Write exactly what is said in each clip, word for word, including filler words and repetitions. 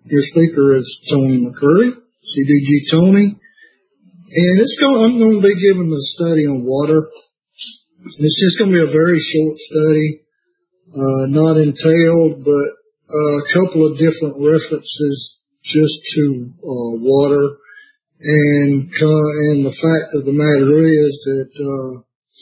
Your speaker is Tony McCurry, C D G Tony. And it's going, I'm going to be giving the study on water. It's just going to be a very short study, uh, not entailed, but uh, a couple of different references just to uh, water. And and the fact of the matter is that uh,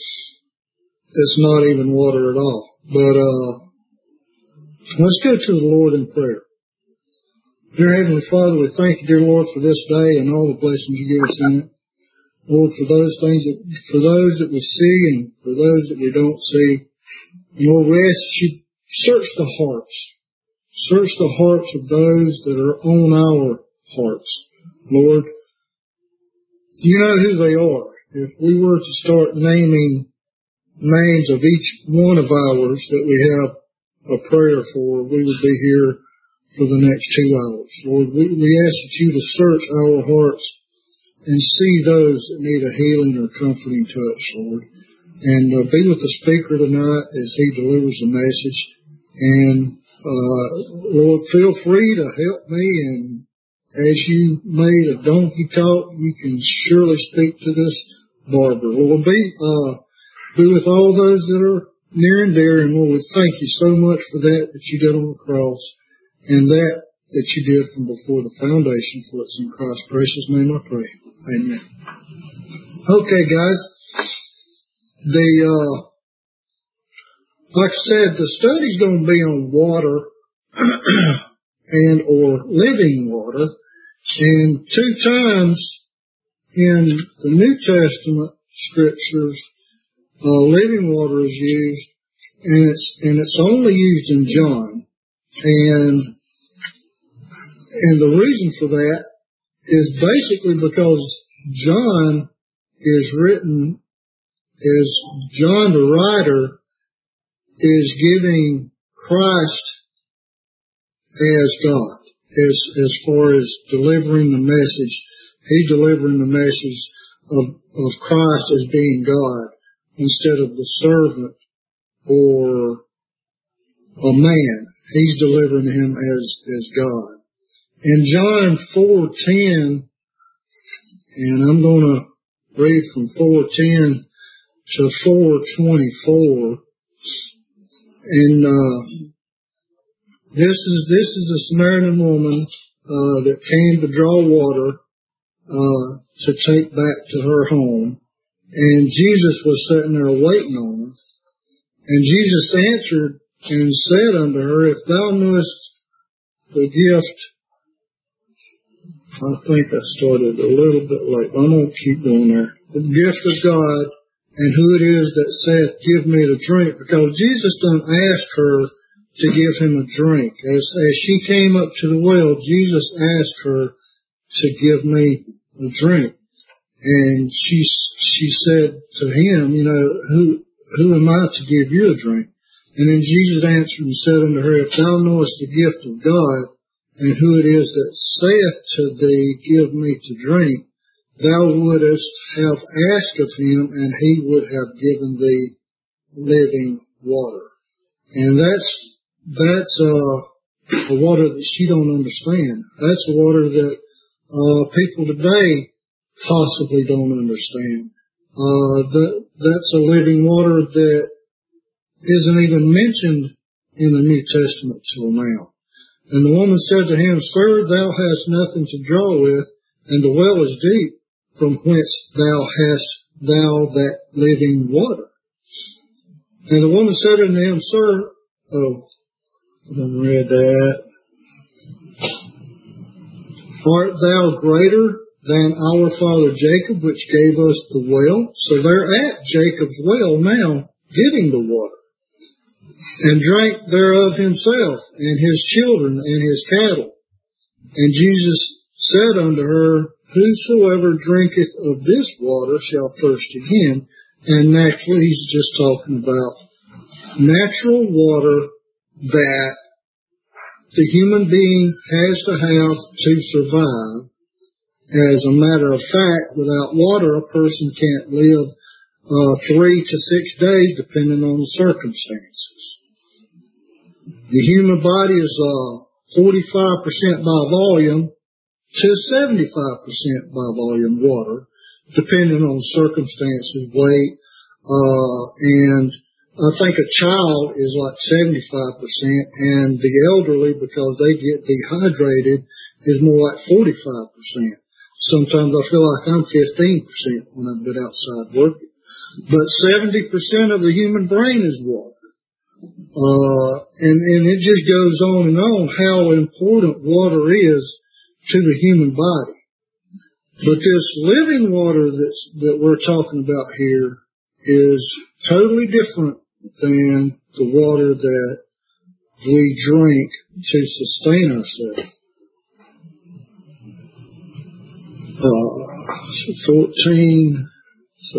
it's not even water at all. But uh, let's go to the Lord in prayer. Dear Heavenly Father, we thank you, dear Lord, for this day and all the blessings you give us in it. Lord, for those things that, for those that we see and for those that we don't see. And Lord, we ask that you search the hearts. Search the hearts of those that are on our hearts. Lord, you know who they are. If we were to start naming names of each one of ours that we have a prayer for, we would be here for the next two hours. Lord, we, we ask that you to search our hearts and see those that need a healing or comforting touch, Lord. And uh, be with the speaker tonight as he delivers the message. And, uh, Lord, feel free to help me. And as you made a donkey talk, you can surely speak to this barber. Lord, be, uh, be with all those that are near and dear. And Lord, we thank you so much for that that you did on the cross. And that that you did from before the foundation, for it's in Christ's precious name I pray. Amen. Okay, guys. The, uh, like I said, the study's going to be on water and or living water. And two times in the New Testament scriptures, uh, living water is used, and it's, and it's only used in John. And And the reason for that is basically because John is written as John the writer is giving Christ as God, as as far as delivering the message. He's delivering the message of, of Christ as being God instead of the servant or a man. He's delivering him as as God. In John four ten, and I'm going to read from four ten to four twenty-four, and uh, this is this is a Samaritan woman uh, that came to draw water uh, to take back to her home, and Jesus was sitting there waiting on her, and Jesus answered and said unto her, If thou knewest the gift. I think I started a little bit late. I'm going to keep going there. The gift of God and who it is that saith, Give me to drink. Because Jesus didn't ask her to give him a drink. As, as she came up to the well, Jesus asked her to give me a drink. And she, she said to him, you know, who, who am I to give you a drink? And then Jesus answered and said unto her, If thou knowest the gift of God, and who it is that saith to thee, Give me to drink, thou wouldest have asked of him, and he would have given thee living water. And that's, that's, uh, a water that she don't understand. That's a water that, uh, people today possibly don't understand. Uh, that, that's a living water that isn't even mentioned in the New Testament till now. And the woman said to him, Sir, thou hast nothing to draw with, and the well is deep, from whence thou hast thou that living water. And the woman said unto him, Sir, oh, I done read that. Art thou greater than our father Jacob, which gave us the well? So they're at Jacob's well now, getting the water. And drank thereof himself, and his children, and his cattle. And Jesus said unto her, Whosoever drinketh of this water shall thirst again. And naturally, he's just talking about natural water that the human being has to have to survive. As a matter of fact, without water, a person can't live uh, three to six days, depending on the circumstances. The human body is uh, forty-five percent by volume to seventy-five percent by volume water, depending on circumstances, weight, uh, and I think a child is like seventy-five percent, and the elderly, because they get dehydrated, is more like forty-five percent. Sometimes I feel like I'm fifteen percent when I've been outside working. But seventy percent of the human brain is water. Uh, and, and it just goes on and on how important water is to the human body. But this living water that's, that we're talking about here is totally different than the water that we drink to sustain ourselves. Uh, fourteen, so,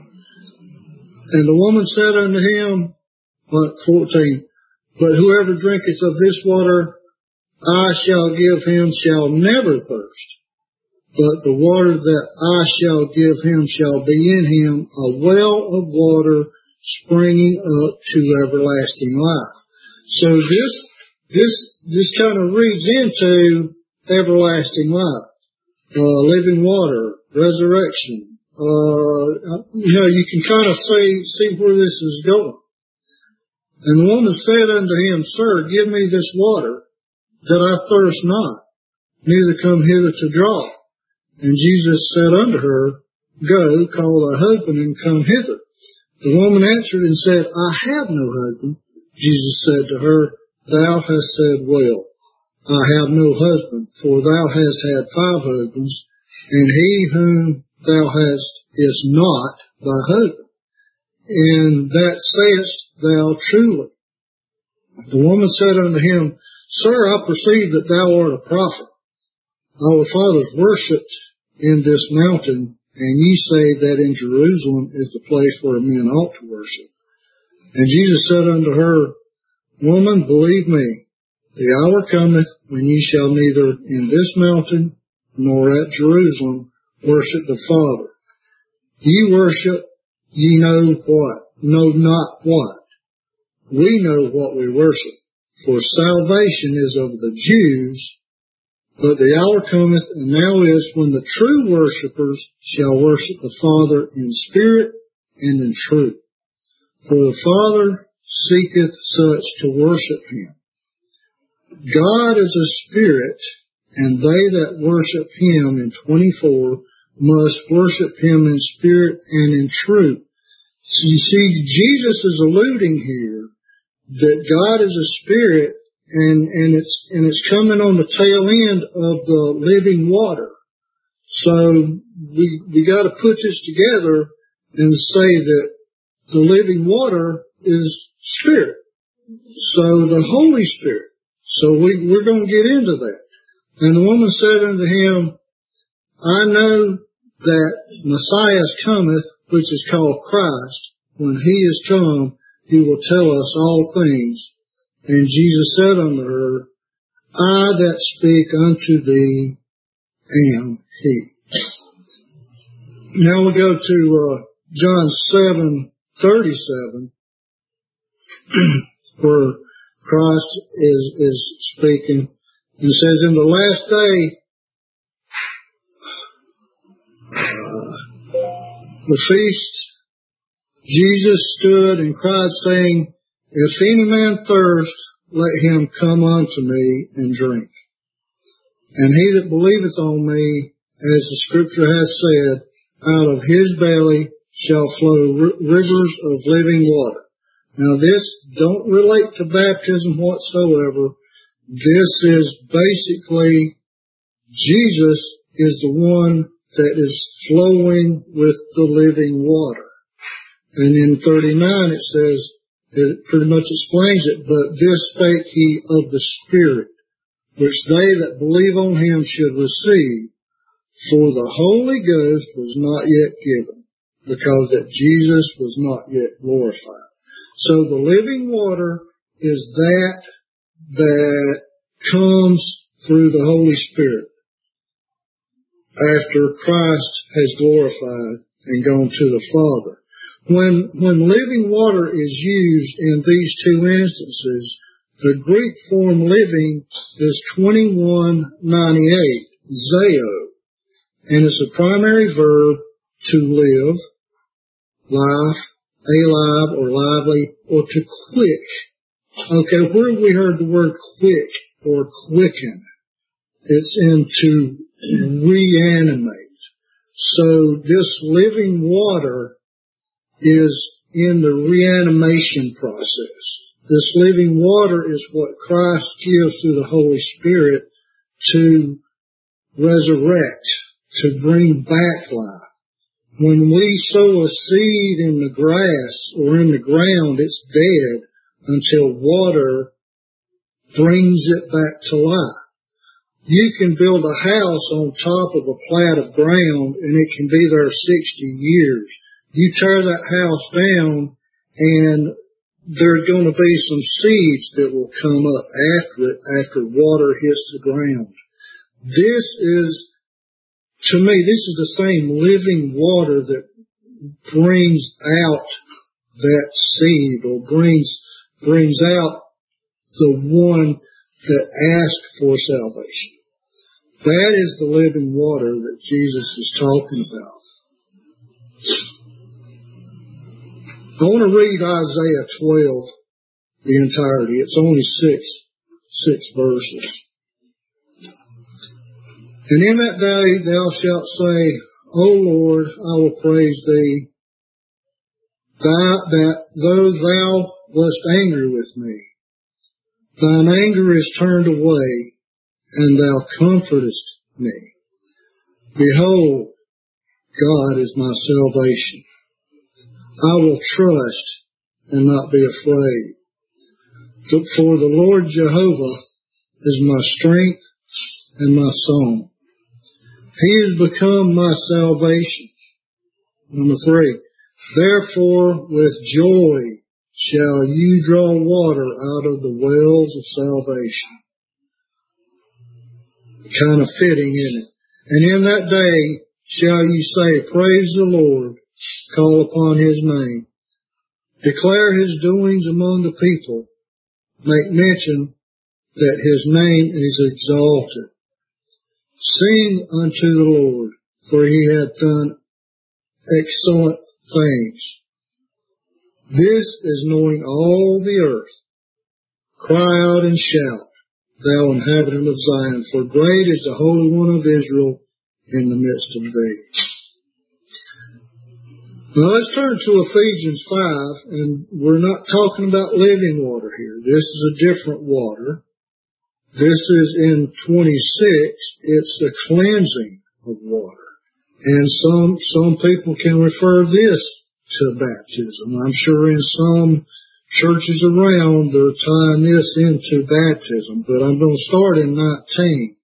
and the woman said unto him, what, fourteen, but whoever drinketh of this water I shall give him shall never thirst. But the water that I shall give him shall be in him a well of water springing up to everlasting life. So this, this, this kind of reads into everlasting life, uh, living water, resurrection. Uh, you know, you can kind of see, see where this is going. And the woman said unto him, Sir, give me this water, that I thirst not, neither come hither to draw. And Jesus said unto her, Go, call thy husband, and come hither. The woman answered and said, I have no husband. Jesus said to her, Thou hast said well, I have no husband, for thou hast had five husbands, and he whom thou hast is not thy husband. And that sayest thou truly. The woman said unto him, Sir, I perceive that thou art a prophet. Our fathers worshipped in this mountain, and ye say that in Jerusalem is the place where men ought to worship. And Jesus said unto her, Woman, believe me, the hour cometh when ye shall neither in this mountain nor at Jerusalem worship the Father. Ye worship, ye know what, know not what. We know what we worship, for salvation is of the Jews. But the hour cometh, and now is, when the true worshippers shall worship the Father in spirit and in truth. For the Father seeketh such to worship him. God is a spirit, and they that worship him in twenty-four must worship him in spirit and in truth. So you see, Jesus is alluding here that God is a spirit, and, and it's, and it's coming on the tail end of the living water. So we, we gotta put this together and say that the living water is spirit. So the Holy Spirit. So we, we're gonna get into that. And the woman said unto him, I know that Messiah cometh, which is called Christ. When he is come, he will tell us all things. And Jesus said unto her, I that speak unto thee am he. Now we go to uh, John seven thirty-seven, where Christ is, is speaking. He says, in the last day, uh, the feast, Jesus stood and cried, saying, If any man thirst, let him come unto me and drink. And he that believeth on me, as the Scripture hath said, out of his belly shall flow r- rivers of living water. Now this don't relate to baptism whatsoever. This is basically, Jesus is the one that is flowing with the living water. And in thirty-nine it says, it pretty much explains it, but this spake he of the Spirit, which they that believe on him should receive, for the Holy Ghost was not yet given, because that Jesus was not yet glorified. So the living water is that that comes through the Holy Spirit after Christ has glorified and gone to the Father. When, when living water is used in these two instances, The Greek form living is twenty-one ninety-eight, zeo, and it's a primary verb to live, life, alive or lively, or to quick. Okay, where have we heard the word quick or quicken? It's in to reanimate. So this living water is in the reanimation process. This living water is what Christ gives through the Holy Spirit to resurrect, to bring back life. When we sow a seed in the grass or in the ground, it's dead until water brings it back to life. You can build a house on top of a plat of ground and it can be there sixty years. You tear that house down and there's going to be some seeds that will come up after it, after water hits the ground. This is, to me, this is the same living water that brings out that seed or brings, brings out the one that asked for salvation. That is the living water that Jesus is talking about. I want to read Isaiah twelve, the entirety. It's only six, six verses. And in that day thou shalt say, O Lord, I will praise thee, that, that though thou wast angry with me, thine anger is turned away, and thou comfortest me. Behold, God is my salvation. I will trust and not be afraid. For the Lord Jehovah is my strength and my song. He has become my salvation. Number three, therefore with joy shall you draw water out of the wells of salvation. Kind of fitting, isn't it? And in that day shall you say, praise the Lord, call upon his name, declare his doings among the people, make mention that his name is exalted. Sing unto the Lord, for he hath done excellent things. This is knowing all the earth. Cry out and shout, thou inhabitant of Zion, for great is the Holy One of Israel in the midst of thee. Now let's turn to Ephesians five, and we're not talking about living water here. This is a different water. This is in twenty-six. It's the cleansing of water. And some, some people can refer this to baptism. I'm sure in some churches around they're tying this into baptism, but I'm going to start in nineteen,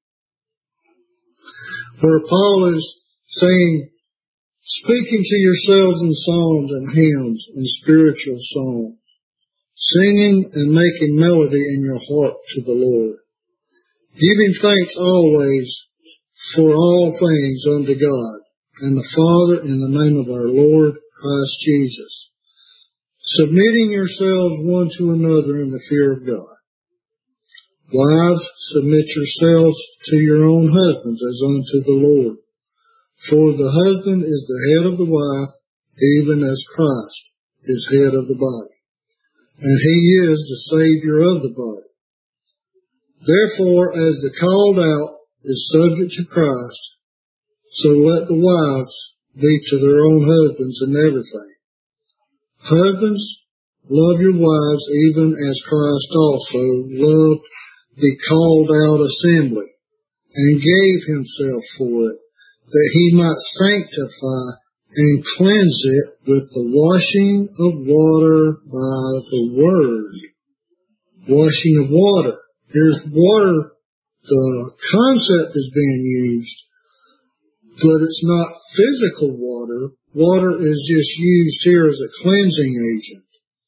where Paul is saying, speaking to yourselves in psalms and hymns and spiritual songs, singing and making melody in your heart to the Lord, giving thanks always for all things unto God and the Father in the name of our Lord Christ Jesus, submitting yourselves one to another in the fear of God. Wives, submit yourselves to your own husbands as unto the Lord. For the husband is the head of the wife, even as Christ is head of the body, and he is the Savior of the body. Therefore, as the called out is subject to Christ, so let the wives be to their own husbands in everything. Husbands, love your wives even as Christ also loved the called out assembly, and gave himself for it, that he might sanctify and cleanse it with the washing of water by the word. Washing of water. Here's water. The concept is being used, but it's not physical water. Water is just used here as a cleansing agent.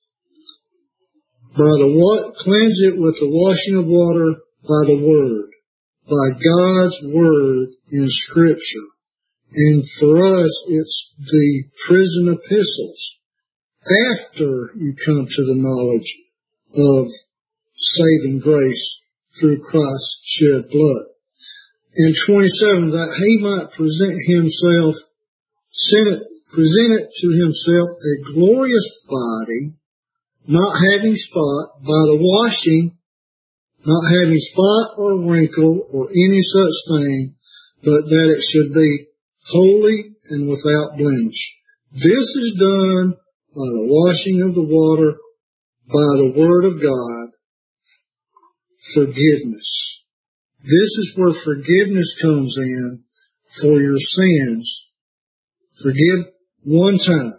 By the wa- cleanse it with the washing of water by the word, by God's word in Scripture. And for us, it's the prison epistles. After you come to the knowledge of saving grace through Christ's shed blood. And twenty-seven, that he might present himself, send it, present it to himself a glorious body, not having spot, by the washing, not having spot or wrinkle or any such thing, but that it should be holy and without blemish. This is done by the washing of the water, by the word of God, forgiveness. This is where forgiveness comes in for your sins. Forgive one time.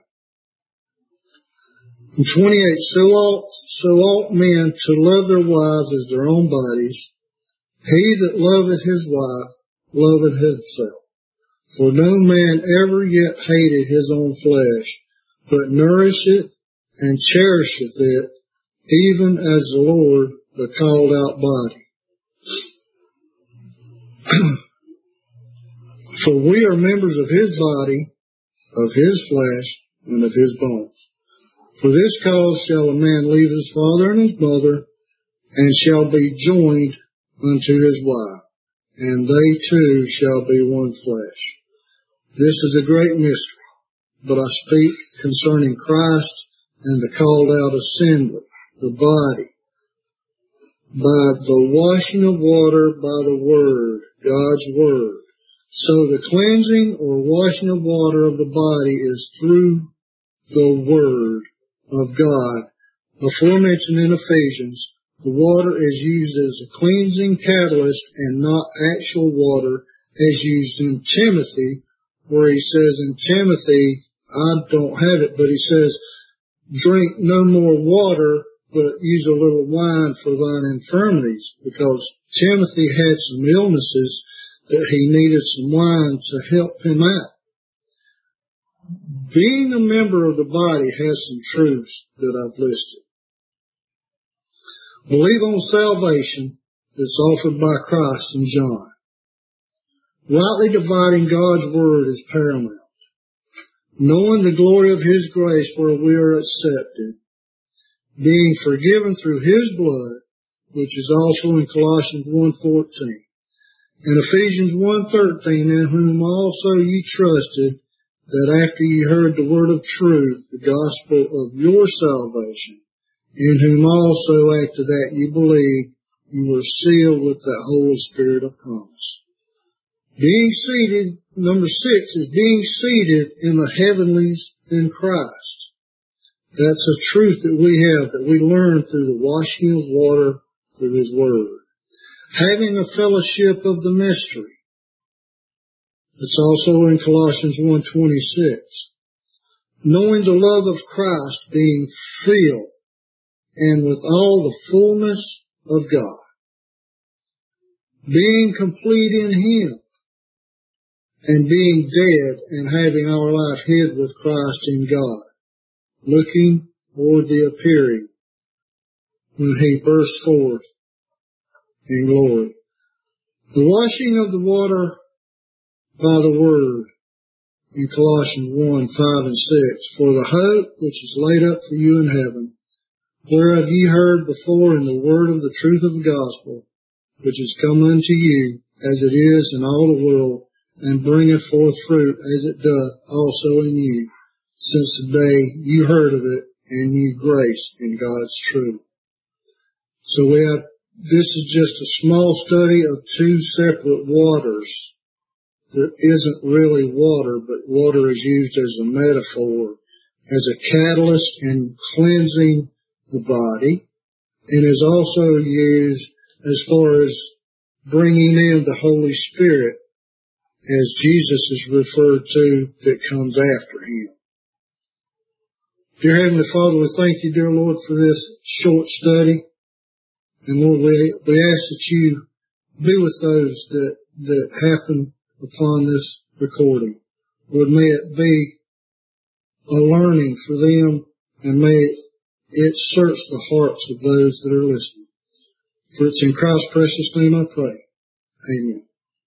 And twenty-eight, so ought, so ought men to love their wives as their own bodies. He that loveth his wife loveth himself. For no man ever yet hated his own flesh, but nourisheth and cherisheth it, even as the Lord the called out body. For we are members of his body, of his flesh, and of his bones. For this cause shall a man leave his father and his mother, and shall be joined unto his wife, and they two shall be one flesh. This is a great mystery, but I speak concerning Christ and the called out assembly, the body, by the washing of water by the word, God's word. So the cleansing or washing of water of the body is through the word of God. Before mentioned in Ephesians, the water is used as a cleansing catalyst and not actual water as used in Timothy, where he says in Timothy, I don't have it, but he says, drink no more water, but use a little wine for thine infirmities, because Timothy had some illnesses that he needed some wine to help him out. Being a member of the body has some truths that I've listed. Believe on salvation that's offered by Christ in John. Rightly dividing God's word is paramount. Knowing the glory of his grace where we are accepted. Being forgiven through his blood, which is also in Colossians one fourteen. And Ephesians one thirteen, in whom also ye trusted, that after ye heard the word of truth, the gospel of your salvation, in whom also after that ye believed, you were sealed with the Holy Spirit of promise. Being seated, number six, is being seated in the heavenlies in Christ. That's a truth that we have, that we learn through the washing of water through his word. Having a fellowship of the mystery. It's also in Colossians one twenty-six. Knowing the love of Christ, being filled, and with all the fullness of God. Being complete in him, and being dead and having our life hid with Christ in God, looking for the appearing when he bursts forth in glory. The washing of the water by the word in Colossians one, five and six. For the hope which is laid up for you in heaven, whereof ye heard before in the word of the truth of the gospel, which is come unto you, as it is in all the world, and bringeth forth fruit as it doth also in you, since the day you heard of it, and knew grace in God's truth. So we have, this is just a small study of two separate waters that isn't really water, but water is used as a metaphor, as a catalyst in cleansing the body, and is also used as far as bringing in the Holy Spirit, as Jesus is referred to, that comes after him. Dear Heavenly Father, we thank you, dear Lord, for this short study. And Lord, we, we ask that you be with those that, that happen upon this recording. Lord, may it be a learning for them, and may it, it search the hearts of those that are listening. For it's in Christ's precious name I pray. Amen.